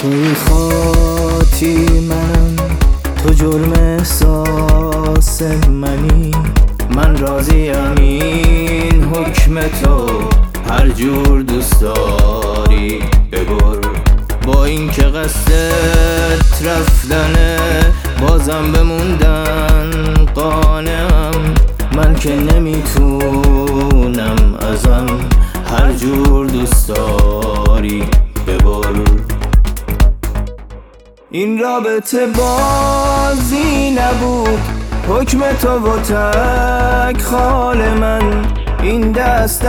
توی خاطی منم، تو جرم احساس منی. من راضیم این حکم تو، هر جور دوست داری ببر. با این که قصدت رفتنه، بازم بموندن قانعم. من که نمیتونم ازم، هر جور دوست داری ببر. این رابطه بازی نبود، حکم تو و تک خال من. این دست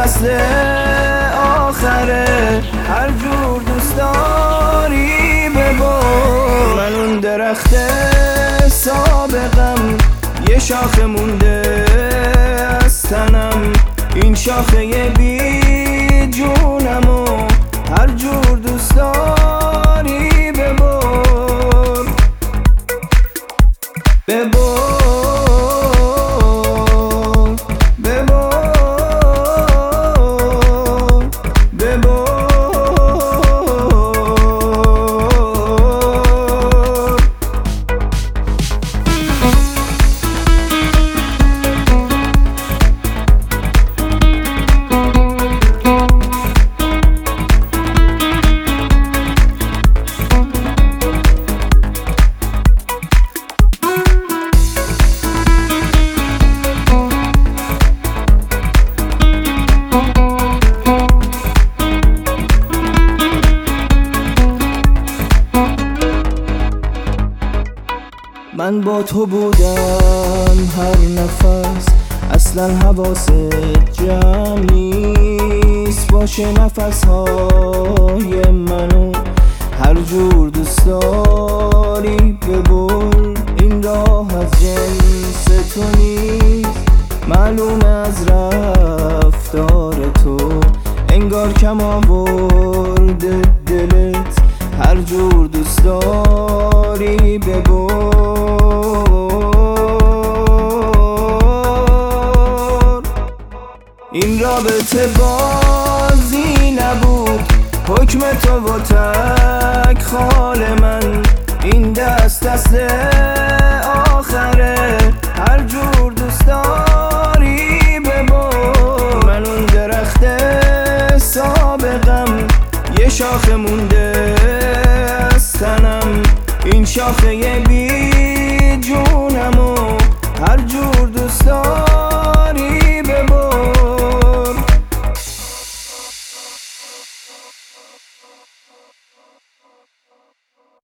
آخره، هر جور دوست داری ببر. من اون درخت سابقم، یه شاخه مونده از تنم. این شاخه بی جونم و هر جور دوست داری ببر. من با تو بودم هر نفس، اصلا حواست جمع نیست. باشه نفسهای منو، هر جور دوست داری ببر. این راه از جنس تو نیست، معلومه از رفتار تو. انگار کم آورده دلت، هر جور دوست داری ببر. این رابطه بازی نبود، حکم تو و تک خال من. این دست